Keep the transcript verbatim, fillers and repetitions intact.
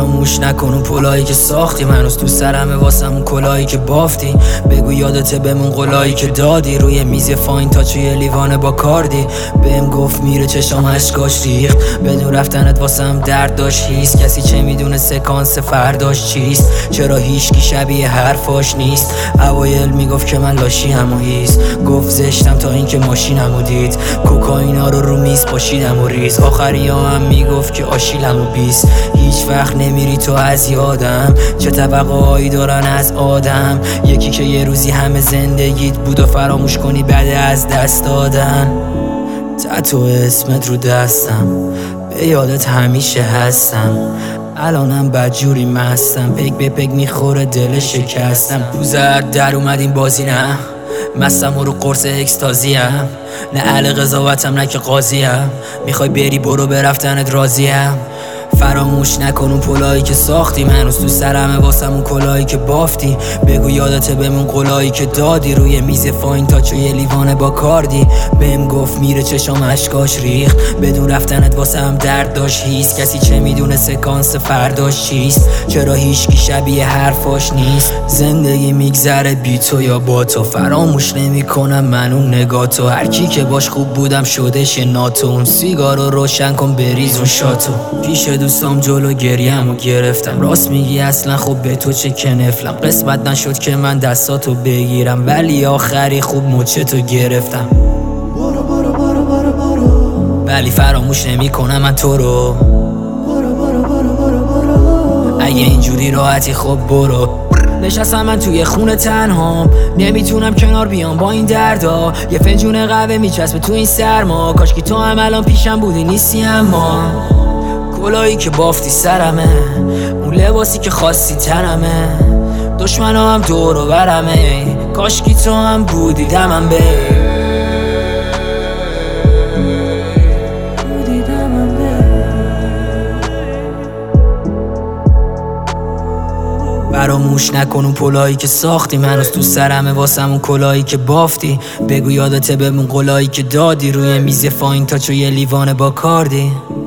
فراموش نکن اون پلایی که ساختی، هنوز تو سرمه واسم اون کلایی که بافتی. بگو یادته بمون قلایی که دادی، روی میز فاین تا توی لیوان با کاردی. بهم گفت میره چشام اشکاش ریخت، بدون رفتنت واسم درد داشت هیست. کسی چه میدونه سکانس فرداش چیست، چرا هیچکی شبیه حرفاش نیست. اوایل میگفت که من لاشیم و هیست، گفت زشتم تا اینکه ماشینمو دید. کوکائینا رو رو میز پاشیدم و ریز، آخری ها هم میگفت که آشیلم و بیست. هیچ وقت نمیری تو از یادم، چه توقعایی دارن از آدم. یکی که یه روزی همه زندگیت بود و فراموش کنی بعد از دست دادن. تتو اسمت رو دستم، به یادت همیشه هستم. الانم بدجوری مستم، پک به پک میخوره دل شکستم. روزت در اومد این بازی نه، مستم و رو قرص اکستازیم. نه اهل قضاوتم نه که قاضیم، میخوای بری برو به رفتنت راضیم. فراموش نکن اون پلایی که ساختی، هنوز تو سرمه واسم اون کلایی که بافتی. بگو یادته بمون قلایی که دادی، روی میز فاین تا توی لیوان با کاردی. بهم گفت میره چشام اشکاش ریخت، بدون رفتنت واسم درد داشت هیست. کسی چه میدونه سکانس فرداش چیست، چرا هیچکی شبیه حرفاش نیست. زندگی میگذره بی تو یا با تو، فراموش نمیکنم من اون نگاتو. هر کی که باش خوب بودم شدش ناتو، اون سیگارو روشن کن بریز اون شاتو. پیش دوستام جلو گریم و گرفتم، راست میگی اصلا خب به تو چه کنفلم. قسمت نشد که من دستاتو بگیرم، ولی آخری خوب مچتو گرفتم. برو برو برو برو برو، ولی فراموش نمی کنم من تو رو. برو برو برو برو برو، اگه اینجوری راحتی خب برو. نشستم من توی خونه تنهام، نمیتونم کنار بیام با این دردا. یه فنجون قهوه میچسبه تو این سرما، کاشکی تو هم الان پیشم بودی نیستی. اما کلایی که بافتی سرمه، اون لباسی که خواستی تنمه. دشمنا هم دور و برمه، کاشکی تو هم بودی دمم به. فراموش نکن اون پلایی که ساختی، هنوز تو سرمه واسم اون کلایی که بافتی. بگو یادته بمون قلایی که دادی، روی میز فاین تا توی لیوان با کاردی.